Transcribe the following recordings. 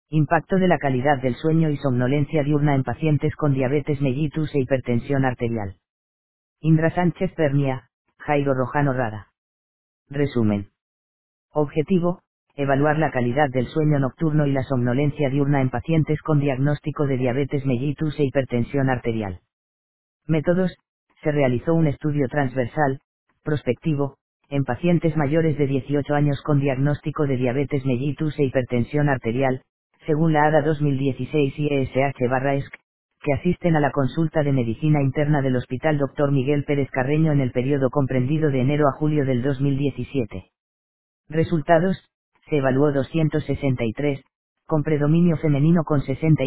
Impacto de la calidad del sueño y somnolencia diurna en pacientes con diabetes mellitus e hipertensión arterial. Indra Sánchez Pernia, Jairo Rojano Rada. Resumen. Objetivo: evaluar la calidad del sueño nocturno y la somnolencia diurna en pacientes con diagnóstico de diabetes mellitus e hipertensión arterial. Métodos: se realizó un estudio transversal, prospectivo, en pacientes mayores de 18 años con diagnóstico de diabetes mellitus e hipertensión arterial, según la ADA 2016 y ESH/ESC, que asisten a la consulta de medicina interna del Hospital Dr. Miguel Pérez Carreño en el periodo comprendido de enero a julio del 2017. Resultados: se evaluó 263, con predominio femenino con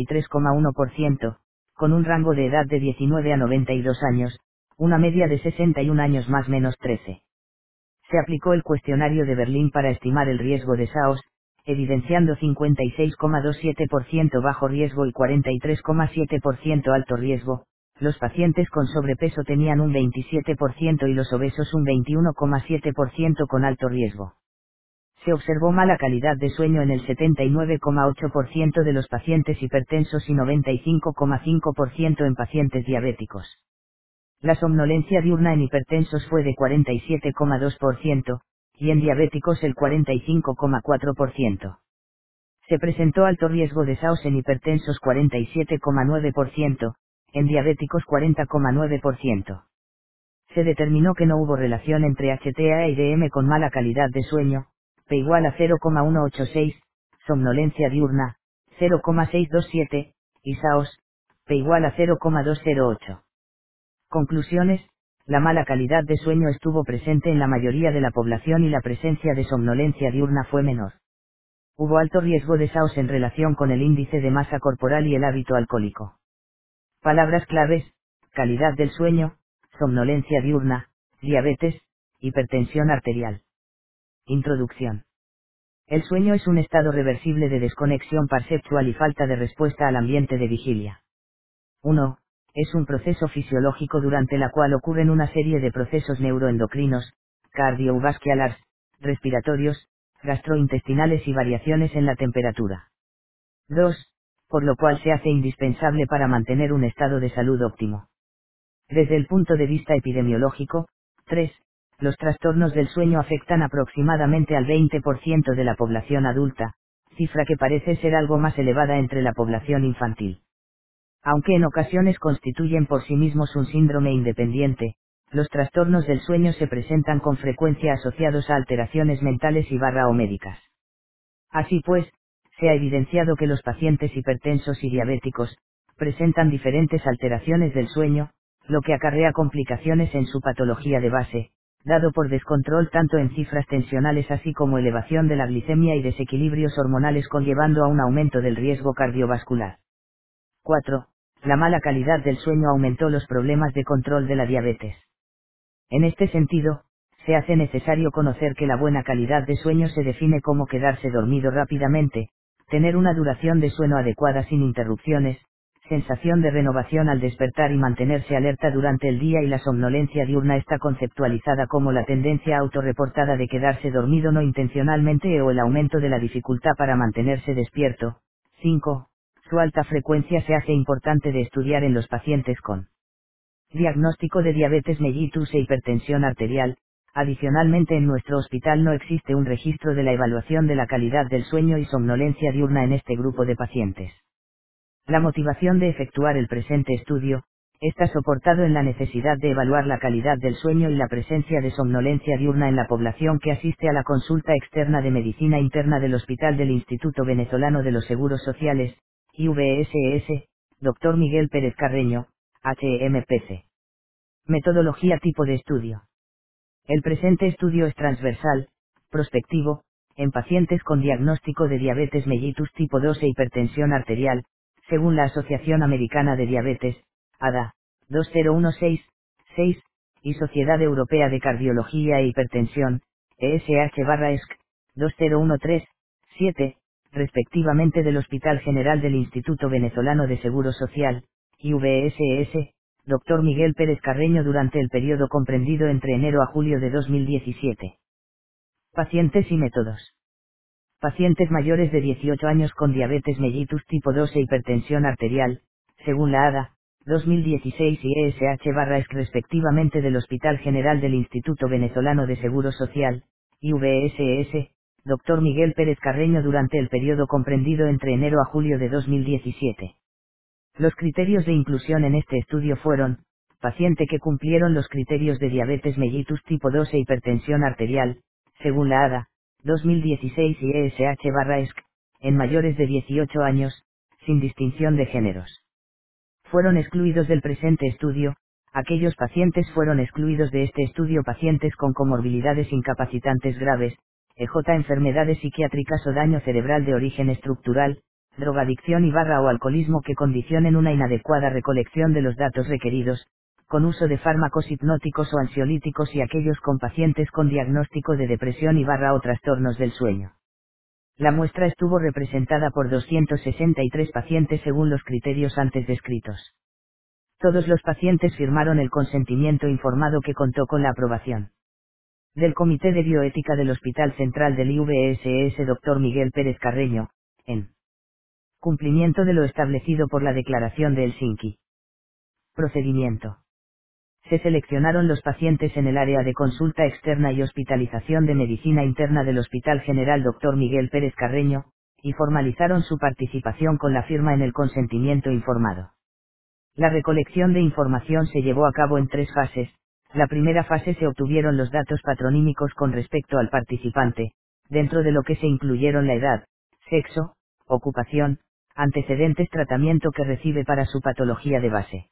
63,1%, con un rango de edad de 19 a 92 años, una media de 61 años más menos 13. Se aplicó el cuestionario de Berlín para estimar el riesgo de SAOS, evidenciando 56,27% bajo riesgo y 43,7% alto riesgo. Los pacientes con sobrepeso tenían un 27% y los obesos un 21,7% con alto riesgo. Se observó mala calidad de sueño en el 79,8% de los pacientes hipertensos y 95,5% en pacientes diabéticos. La somnolencia diurna en hipertensos fue de 47,2%, y en diabéticos el 45,4%. Se presentó alto riesgo de SAOS en hipertensos 47,9%, en diabéticos 40,9%. Se determinó que no hubo relación entre HTA y DM con mala calidad de sueño, P igual a 0,186, somnolencia diurna, 0,627, y SAOS, P igual a 0,208. Conclusiones: la mala calidad de sueño estuvo presente en la mayoría de la población y la presencia de somnolencia diurna fue menor. Hubo alto riesgo de SAOS en relación con el índice de masa corporal y el hábito alcohólico. Palabras claves: calidad del sueño, somnolencia diurna, diabetes, hipertensión arterial. Introducción. El sueño es un estado reversible de desconexión perceptual y falta de respuesta al ambiente de vigilia. 1. Es un proceso fisiológico durante la cual ocurren una serie de procesos neuroendocrinos, cardiovasculares, respiratorios, gastrointestinales y variaciones en la temperatura. 2. Por lo cual se hace indispensable para mantener un estado de salud óptimo. Desde el punto de vista epidemiológico, 3. Los trastornos del sueño afectan aproximadamente al 20% de la población adulta, cifra que parece ser algo más elevada entre la población infantil. Aunque en ocasiones constituyen por sí mismos un síndrome independiente, los trastornos del sueño se presentan con frecuencia asociados a alteraciones mentales o médicas. Así pues, se ha evidenciado que los pacientes hipertensos y diabéticos presentan diferentes alteraciones del sueño, lo que acarrea complicaciones en su patología de base, dado por descontrol tanto en cifras tensionales así como elevación de la glicemia y desequilibrios hormonales conllevando a un aumento del riesgo cardiovascular. 4. La mala calidad del sueño aumentó los problemas de control de la diabetes. En este sentido, se hace necesario conocer que la buena calidad de sueño se define como quedarse dormido rápidamente, tener una duración de sueño adecuada sin interrupciones, sensación de renovación al despertar y mantenerse alerta durante el día, y la somnolencia diurna está conceptualizada como la tendencia autorreportada de quedarse dormido no intencionalmente o el aumento de la dificultad para mantenerse despierto. 5. Su alta frecuencia se hace importante de estudiar en los pacientes con diagnóstico de diabetes mellitus e hipertensión arterial. Adicionalmente, en nuestro hospital no existe un registro de la evaluación de la calidad del sueño y somnolencia diurna en este grupo de pacientes. La motivación de efectuar el presente estudio está soportado en la necesidad de evaluar la calidad del sueño y la presencia de somnolencia diurna en la población que asiste a la consulta externa de medicina interna del Hospital del Instituto Venezolano de los Seguros Sociales, IVSS, Dr. Miguel Pérez Carreño, HMPC. Metodología tipo de estudio. El presente estudio es transversal, prospectivo, en pacientes con diagnóstico de diabetes mellitus tipo 2 e hipertensión arterial, según la Asociación Americana de Diabetes, ADA, 20166, y Sociedad Europea de Cardiología e Hipertensión, ESH/ESC, 20137, respectivamente del Hospital General del Instituto Venezolano de Seguro Social, IVSS, Dr. Miguel Pérez Carreño durante el periodo comprendido entre enero a julio de 2017. Pacientes y métodos. Pacientes mayores de 18 años con diabetes mellitus tipo 2 e hipertensión arterial, según la ADA, 2016 y ESH/ESC respectivamente del Hospital General del Instituto Venezolano de Seguro Social, IVSS, Dr. Miguel Pérez Carreño durante el periodo comprendido entre enero a julio de 2017. Los criterios de inclusión en este estudio fueron: paciente que cumplieron los criterios de diabetes mellitus tipo 2 e hipertensión arterial, según la ADA, 2016 y ESH/ESC, en mayores de 18 años, sin distinción de géneros. Fueron excluidos del presente estudio. Aquellos pacientes fueron excluidos de este estudio: pacientes con comorbilidades incapacitantes graves, enfermedades psiquiátricas o daño cerebral de origen estructural, drogadicción o alcoholismo que condicionen una inadecuada recolección de los datos requeridos, con uso de fármacos hipnóticos o ansiolíticos, y aquellos con pacientes con diagnóstico de depresión o trastornos del sueño. La muestra estuvo representada por 263 pacientes según los criterios antes descritos. Todos los pacientes firmaron el consentimiento informado que contó con la aprobación del Comité de Bioética del Hospital Central del IVSS Dr. Miguel Pérez Carreño, en cumplimiento de lo establecido por la Declaración de Helsinki. Procedimiento. Se seleccionaron los pacientes en el área de consulta externa y hospitalización de medicina interna del Hospital General Dr. Miguel Pérez Carreño, y formalizaron su participación con la firma en el consentimiento informado. La recolección de información se llevó a cabo en 3 fases. La primera fase se obtuvieron los datos patronímicos con respecto al participante, dentro de lo que se incluyeron la edad, sexo, ocupación, antecedentes, tratamiento que recibe para su patología de base.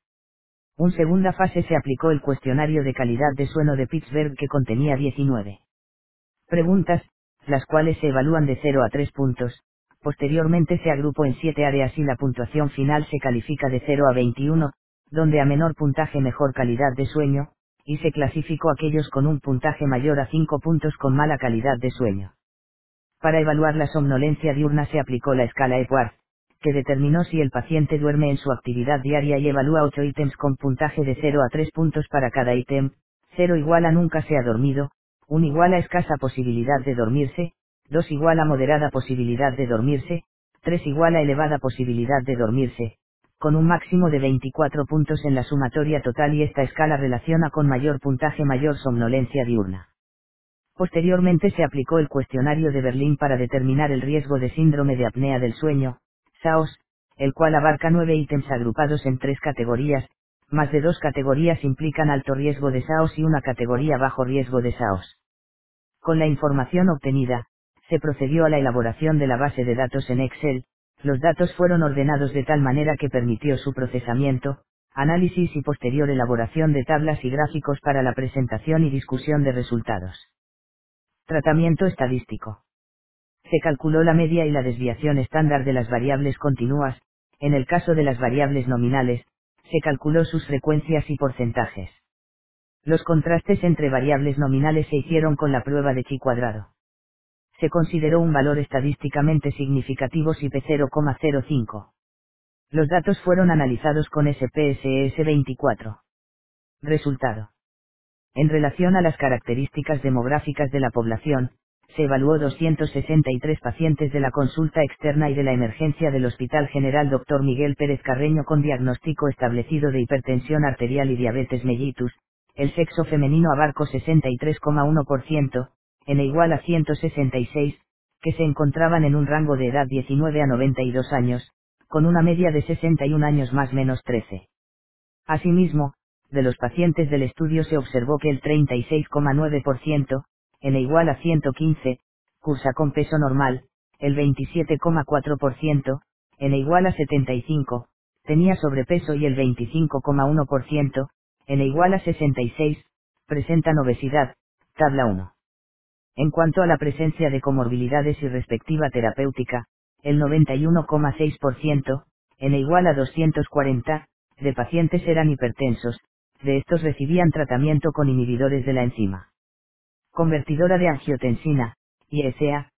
En segunda fase se aplicó el cuestionario de calidad de sueño de Pittsburgh, que contenía 19 preguntas, las cuales se evalúan de 0 a 3 puntos. Posteriormente se agrupó en 7 áreas y la puntuación final se califica de 0 a 21, donde a menor puntaje mejor calidad de sueño, y se clasificó aquellos con un puntaje mayor a 5 puntos con mala calidad de sueño. Para evaluar la somnolencia diurna se aplicó la escala Epworth, que determinó si el paciente duerme en su actividad diaria, y evalúa 8 ítems con puntaje de 0 a 3 puntos para cada ítem: 0 igual a nunca se ha dormido, 1 igual a escasa posibilidad de dormirse, 2 igual a moderada posibilidad de dormirse, 3 igual a elevada posibilidad de dormirse, con un máximo de 24 puntos en la sumatoria total, y esta escala relaciona con mayor puntaje mayor somnolencia diurna. Posteriormente se aplicó el cuestionario de Berlín para determinar el riesgo de síndrome de apnea del sueño, SAOS, el cual abarca 9 ítems agrupados en 3 categorías. Más de 2 categorías implican alto riesgo de SAOS y una categoría bajo riesgo de SAOS. Con la información obtenida, se procedió a la elaboración de la base de datos en Excel. Los datos fueron ordenados de tal manera que permitió su procesamiento, análisis y posterior elaboración de tablas y gráficos para la presentación y discusión de resultados. Tratamiento estadístico. Se calculó la media y la desviación estándar de las variables continuas. En el caso de las variables nominales, se calculó sus frecuencias y porcentajes. Los contrastes entre variables nominales se hicieron con la prueba de chi cuadrado. Se consideró un valor estadísticamente significativo si P0,05. Los datos fueron analizados con SPSS 24. Resultado. En relación a las características demográficas de la población, se evaluó 263 pacientes de la consulta externa y de la emergencia del Hospital General Dr. Miguel Pérez Carreño con diagnóstico establecido de hipertensión arterial y diabetes mellitus. El sexo femenino abarcó 63,1%, n igual a 166, que se encontraban en un rango de edad 19 a 92 años, con una media de 61 años más menos 13. Asimismo, de los pacientes del estudio se observó que el 36,9%, n igual a 115, cursa con peso normal; el 27,4%, n igual a 75, tenía sobrepeso; y el 25,1%, n igual a 66, presentan obesidad. Tabla 1. En cuanto a la presencia de comorbilidades y respectiva terapéutica, el 91,6%, n igual a 240, de pacientes eran hipertensos. De estos recibían tratamiento con inhibidores de la enzima convertidora de angiotensina, ISA,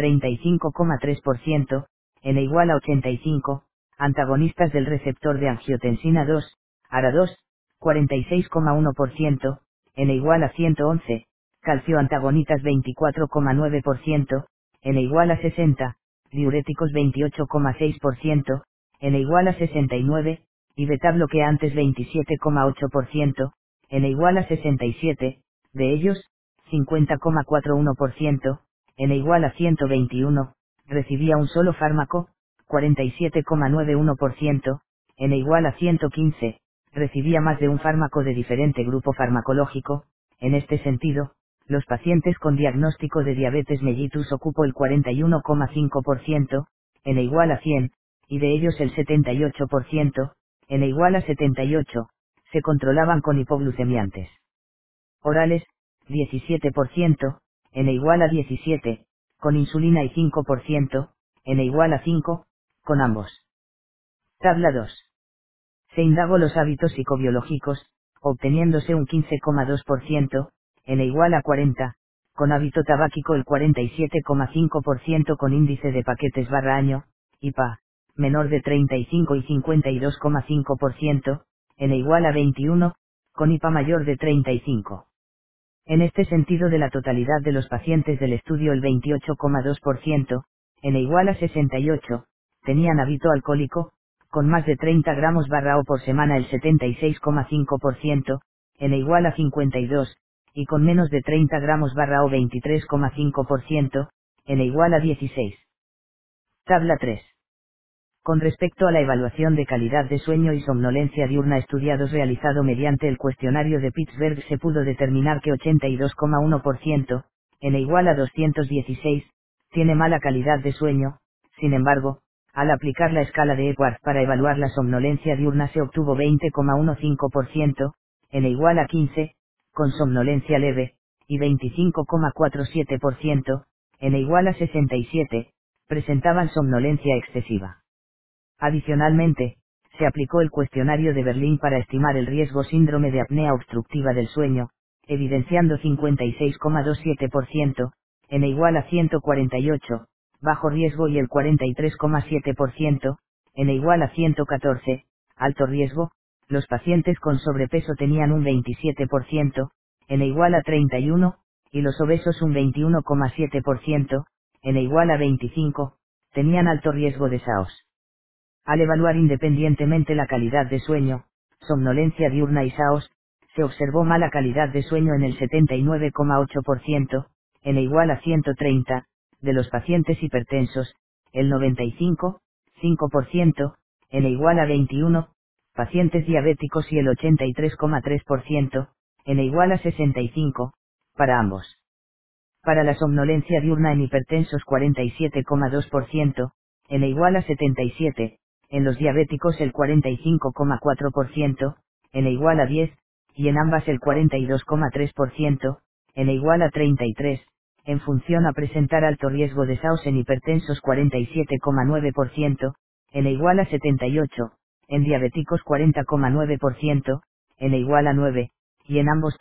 35,3%, n igual a 85, antagonistas del receptor de angiotensina 2, ARA2, 46,1%, n igual a 111, calcioantagonitas 24,9%, N igual a 60, diuréticos 28,6%, N igual a 69, y beta bloqueantes 27,8%, N igual a 67, de ellos, 50,41%, N igual a 121, recibía un solo fármaco, 47,91%, N igual a 115, recibía más de un fármaco de diferente grupo farmacológico. En este sentido, los pacientes con diagnóstico de diabetes mellitus ocupó el 41,5%, N igual a 100, y de ellos el 78%, N igual a 78, se controlaban con hipoglucemiantes orales, 17%, N igual a 17, con insulina y 5%, N igual a 5, con ambos. Tabla 2. Se indagó los hábitos psicobiológicos, obteniéndose un 15,2%, N igual a 40, con hábito tabáquico el 47,5% con índice de paquetes barra año, IPA, menor de 35 y 52,5%, N igual a 21, con IPA mayor de 35. En este sentido, de la totalidad de los pacientes del estudio el 28,2%, N igual a 68, tenían hábito alcohólico, con más de 30 gramos barra o por semana el 76,5%, N igual a 52, y con menos de 30 gramos barra o 23,5%, N igual a 16. Tabla 3. Con respecto a la evaluación de calidad de sueño y somnolencia diurna estudiados realizado mediante el cuestionario de Pittsburgh, se pudo determinar que 82,1%, N igual a 216, tiene mala calidad de sueño. Sin embargo, al aplicar la escala de Epworth para evaluar la somnolencia diurna se obtuvo 20,15%, N igual a 15, con somnolencia leve, y 25,47%, N igual a 67, presentaban somnolencia excesiva. Adicionalmente, se aplicó el cuestionario de Berlín para estimar el riesgo síndrome de apnea obstructiva del sueño, evidenciando 56,27%, N igual a 148, bajo riesgo, y el 43,7%, N igual a 114, alto riesgo. Los pacientes con sobrepeso tenían un 27%, N igual a 31, y los obesos un 21,7%, N igual a 25, tenían alto riesgo de SAOS. Al evaluar independientemente la calidad de sueño, somnolencia diurna y SAOS, se observó mala calidad de sueño en el 79,8%, N igual a 130, de los pacientes hipertensos, el 95,5%, N igual a 21, pacientes diabéticos y el 83,3%, N igual a 65, para ambos. Para la somnolencia diurna en hipertensos 47,2%, N igual a 77, en los diabéticos el 45,4%, N igual a 10, y en ambas el 42,3%, N igual a 33, en función a presentar alto riesgo de SAOS en hipertensos 47,9%, N igual a 78, en diabéticos 40,9%, N igual a 9, y en ambos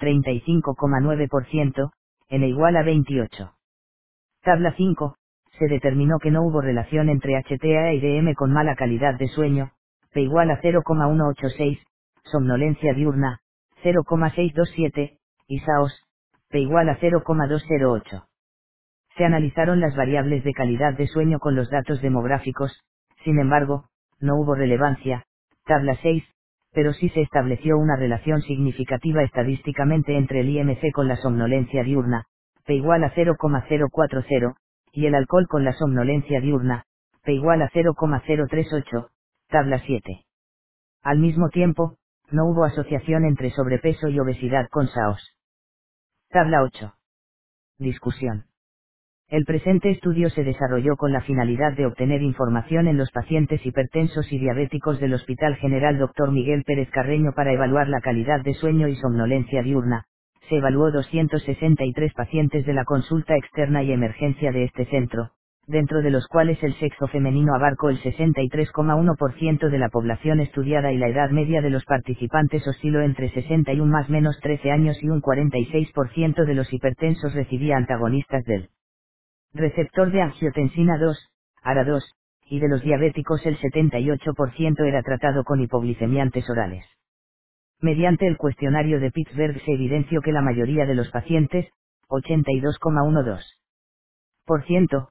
35,9%, N igual a 28. Tabla 5. Se determinó que no hubo relación entre HTA y DM con mala calidad de sueño, P igual a 0,186, somnolencia diurna, 0,627, y SAOS, P igual a 0,208. Se analizaron las variables de calidad de sueño con los datos demográficos, sin embargo, no hubo relevancia, tabla 6, pero sí se estableció una relación significativa estadísticamente entre el IMC con la somnolencia diurna, P igual a 0,040, y el alcohol con la somnolencia diurna, P igual a 0,038, tabla 7. Al mismo tiempo, no hubo asociación entre sobrepeso y obesidad con SAOS. Tabla 8. Discusión. El presente estudio se desarrolló con la finalidad de obtener información en los pacientes hipertensos y diabéticos del Hospital General Dr. Miguel Pérez Carreño para evaluar la calidad de sueño y somnolencia diurna. Se evaluó 263 pacientes de la consulta externa y emergencia de este centro, dentro de los cuales el sexo femenino abarcó el 63,1% de la población estudiada y la edad media de los participantes osciló entre 61 más menos 13 años, y un 46% de los hipertensos recibía antagonistas del receptor de angiotensina 2, ARA2, y de los diabéticos el 78% era tratado con hipoglicemiantes orales. Mediante el cuestionario de Pittsburgh se evidenció que la mayoría de los pacientes, 82,12%,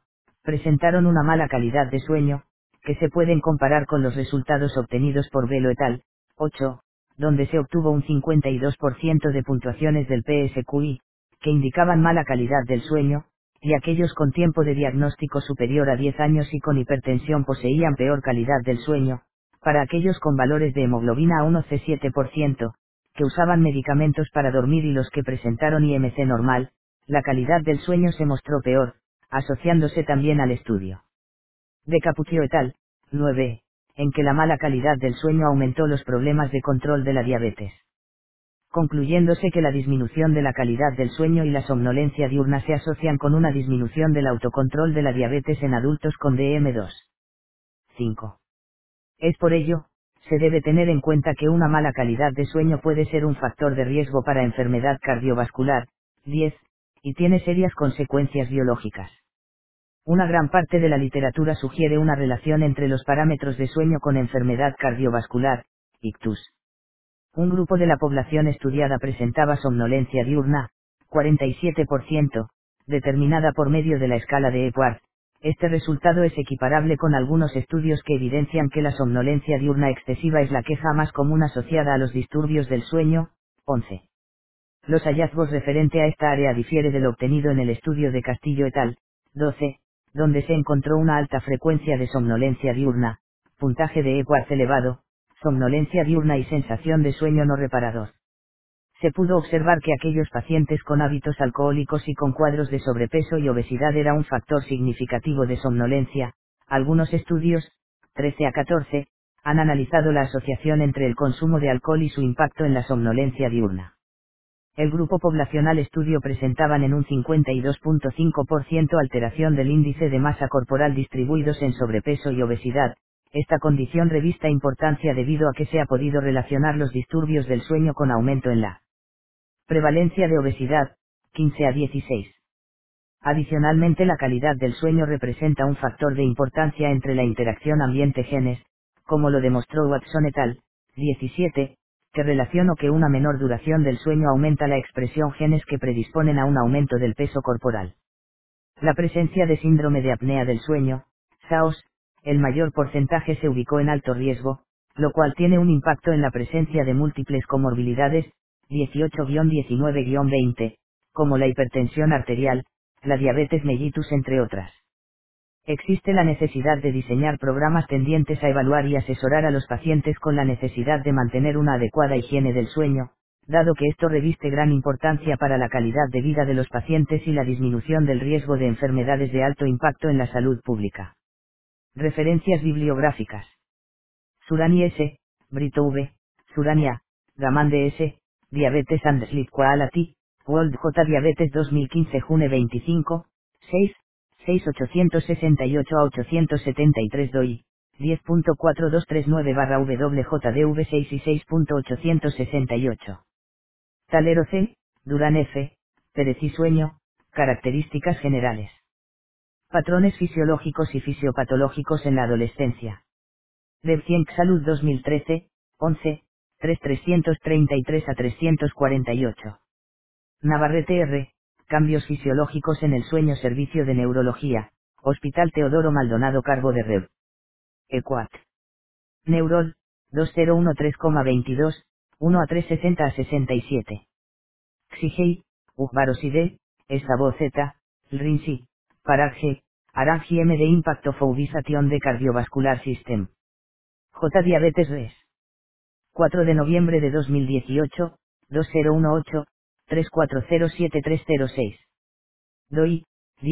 presentaron una mala calidad de sueño, que se pueden comparar con los resultados obtenidos por Velo et al. 8, donde se obtuvo un 52% de puntuaciones del PSQI, que indicaban mala calidad del sueño, y aquellos con tiempo de diagnóstico superior a 10 años y con hipertensión poseían peor calidad del sueño, para aquellos con valores de hemoglobina A1C 7%, que usaban medicamentos para dormir y los que presentaron IMC normal, la calidad del sueño se mostró peor, asociándose también al estudio de Capuccio et al. 9, en que la mala calidad del sueño aumentó los problemas de control de la diabetes. Concluyéndose que la disminución de la calidad del sueño y la somnolencia diurna se asocian con una disminución del autocontrol de la diabetes en adultos con DM2. 5. Es por ello, se debe tener en cuenta que una mala calidad de sueño puede ser un factor de riesgo para enfermedad cardiovascular. 10, y tiene serias consecuencias biológicas. Una gran parte de la literatura sugiere una relación entre los parámetros de sueño con enfermedad cardiovascular, ictus. Un grupo de la población estudiada presentaba somnolencia diurna, 47%, determinada por medio de la escala de Epworth. Este resultado es equiparable con algunos estudios que evidencian que la somnolencia diurna excesiva es la queja más común asociada a los disturbios del sueño. 11. Los hallazgos referente a esta área difiere del obtenido en el estudio de Castillo et al. 12, donde se encontró una alta frecuencia de somnolencia diurna, puntaje de Epworth elevado, somnolencia diurna y sensación de sueño no reparador. Se pudo observar que aquellos pacientes con hábitos alcohólicos y con cuadros de sobrepeso y obesidad era un factor significativo de somnolencia. Algunos estudios, 13 a 14, han analizado la asociación entre el consumo de alcohol y su impacto en la somnolencia diurna. El grupo poblacional estudio presentaban en un 52.5% alteración del índice de masa corporal distribuidos en sobrepeso y obesidad. Esta condición revista importancia debido a que se ha podido relacionar los disturbios del sueño con aumento en la prevalencia de obesidad, 15 a 16. Adicionalmente, la calidad del sueño representa un factor de importancia entre la interacción ambiente-genes, como lo demostró Watson et al. 17, que relacionó que una menor duración del sueño aumenta la expresión genes que predisponen a un aumento del peso corporal. La presencia de síndrome de apnea del sueño, SAOS, el mayor porcentaje se ubicó en alto riesgo, lo cual tiene un impacto en la presencia de múltiples comorbilidades, 18-19-20, como la hipertensión arterial, la diabetes mellitus entre otras. Existe la necesidad de diseñar programas tendientes a evaluar y asesorar a los pacientes con la necesidad de mantener una adecuada higiene del sueño, dado que esto reviste gran importancia para la calidad de vida de los pacientes y la disminución del riesgo de enfermedades de alto impacto en la salud pública. Referencias bibliográficas. Surani S., Brito V., Surani A., Gamande S., Diabetes and Sleep Quality, World J. Diabetes 2015 June 25, 6, 6868 a 873 DOI, 10.4239/WJDV 6 y 6.868. Talero C., Durán F., Pérez y Sueño, características generales. Patrones fisiológicos y fisiopatológicos en la adolescencia. DevCienc Salud 2013, 11, 333 a 348. Navarrete R., Cambios fisiológicos en el sueño Servicio de Neurología, Hospital Teodoro Maldonado Carbo de Rev. ECUAT. Neurol, 2013,22, 1 a 360 a 67. Xigei, Ugbaroside, Estabo Z, Lrinsi, Parag, Arangi M de Impacto Foubisation de Cardiovascular System. J. Diabetes Res. 4 de noviembre de 2018, 2018-3407-306. DOI,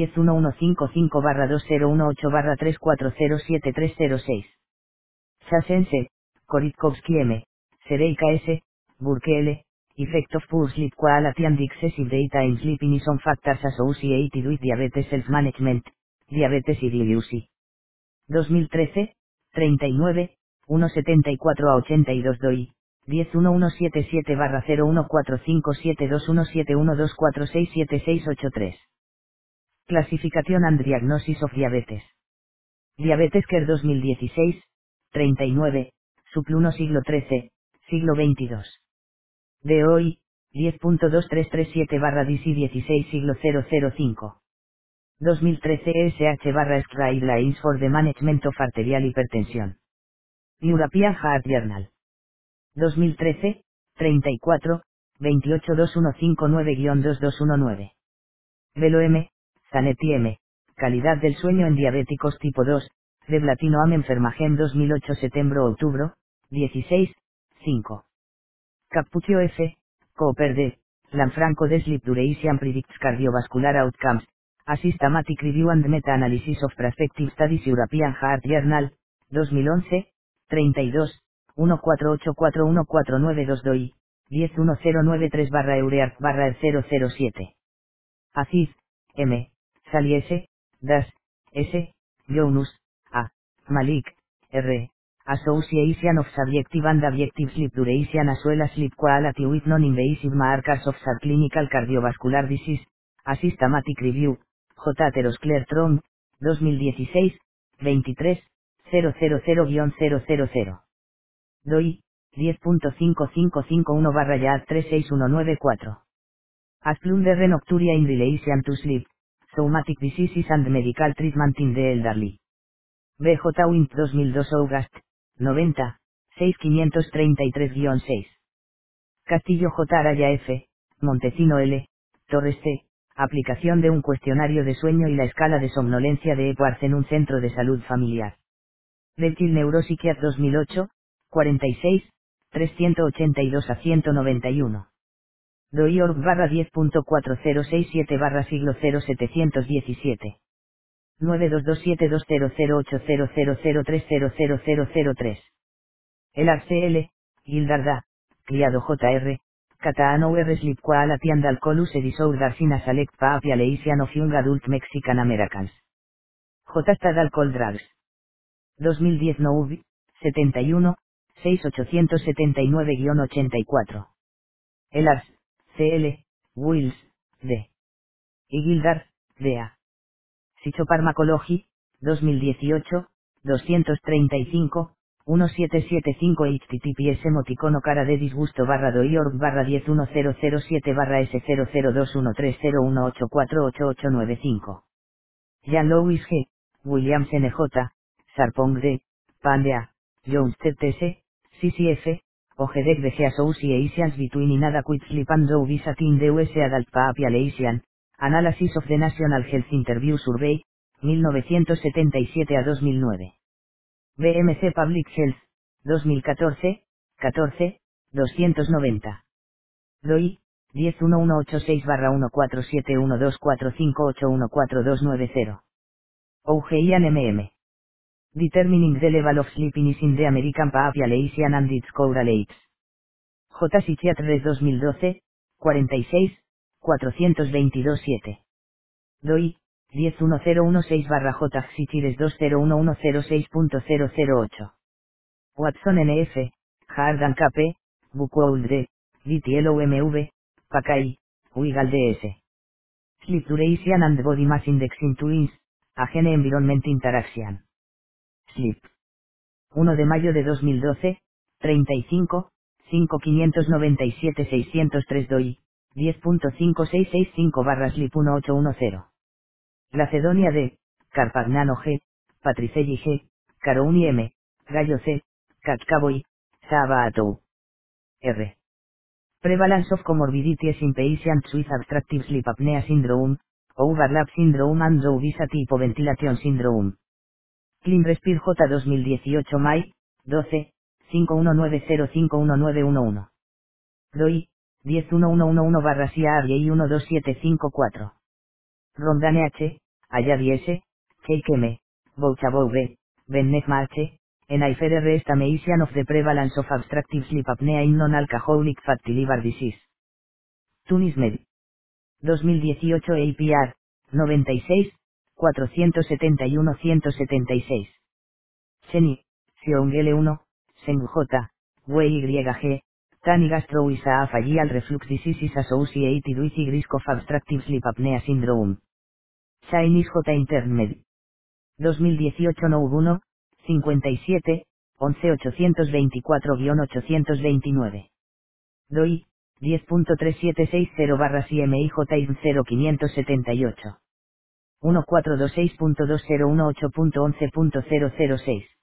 10155-2018-3407-306. Chasense, Koritkowski M., Sereika S., Burke L., Effect of Poor Sleep Quality and Excessive Daytime Sleeping is on Factors Associated with Diabetes Self-Management, Diabetes Idiolusi. 2013, 39, 174 a 82 DOI, 10177-014572171246712467683. Clasificación and Diagnosis of Diabetes. Diabetes Care 2016, 39, Supluno siglo XIII, siglo XXII. De hoy, 10.2337/DC 16 siglo 005. 2013 ESH/SC Guidelines for the Management of Arterial Hypertension. European Heart Journal. 2013, 34, 282159-2219. Velo M, Zanetti M. Calidad del sueño en diabéticos tipo 2, de Blatino Am Enfermagem 2008 Septiembre-Octubre, 16, 5. Cappuccio F. Cooper D. Lanfranco de Sleep Duration Predicts Cardiovascular Outcomes, a Systematic Review and Meta-Analysis of Prospective Studies European Heart Journal, 2011, 32, 148414922 DOI, 10193/Eureart/007. Aziz, M. Sali S. Das, S. Jounus, A. Malik, R. Association of Subjective and Objective Sleep Duration as well as Sleep Quality with Non-Invasive Markers of Subclinical Cardiovascular Disease, a Systematic Review, J. Atheroscleroton, 2016, 23, 000-000. DOI, 10.5551/YAD 36194. Asplundere Nocturia in Relation to Sleep, Somatic Diseases and Medical Treatment in the Elderly. BJ Wint 2002 August, 90, 6533-6. Castillo J. Araya F., Montecino L., Torres C., aplicación de un cuestionario de sueño y la escala de somnolencia de Epworth en un centro de salud familiar. Reptil Neuropsychiat 2008, 46, 382-191. DOI-ORG/10.4067/siglo 0717. 92272008000300003. El ARCL, Gildarda, Criado Jr., Cataano R. Sleep Quality and Alcohol Use Disorders in a Select Population of Young Adult Mexican Americans. J. Stad Alcohol Drugs. 2010 NOV, 71, 6879-84. El ARS, CL, Wills, D. Y Gildar, D.A. Psychopharmacology, 2018, 235, 1775 https emoticono cara de disgusto /101007/S0021301848895. Jean Louis G., Williams NJ, Sarpong D., Pandea, Jones TTS, CCF, OGDEC de G Associations between Inadequate Sleep and Low Visiting the US Adult Population, Analysis of the National Health Interview Survey, 1977 a 2009. BMC Public Health, 2014, 14, 290. DOI, 101186/14712458142990. OGIAN MM. Determining the level of sleepiness in the American Population and its correlates. J. Psychiatry 2012, 46, 422-7. DOI, 10116/J. Psychiatry 201106.008. Watson NF, Hardan KP, Buchwold D., DTLOMV, Pacay, Wigal DS. Sleep Duration and Body Mass Index in Twins, a Gene Environment Interaction. Sleep. 1 de mayo de 2012, 35, 597603 DOI, 10.5665/Sleep 1810. Lacedonia D., Carpagnano G., Patricelli G., Carouni M., Gallo C., Catcaboy, Sabato R. Prevalence of comorbidities in patients with obstructive sleep apnea syndrome, overlap syndrome and low visity hypoventilation syndrome. Clean Respire J 2018 May, 12, 5190519111. DOI, 10111/SIA-12754. Rondane H, Ayadi S, Keike M, Bouchabou B, Bennefma H, Enaifer R. Estimation of the Prevalence of Obstructive Sleep Apnea in Non-Alcoholic Fatty Liver Disease. Tunis Med. 2018 APR, 96, 471-176. Cheni, Xiongele 1, Seng J, Wei YG, Tani Gastro Isa Fagial Reflux Diseases Associated with Risk of Obstructive Sleep Apnea Syndrome. Chinese J Intermed. 2018 No 1, 57, 11824-829. DOI, 10.3760/CMIJ 0578. 1426.2018.11.006.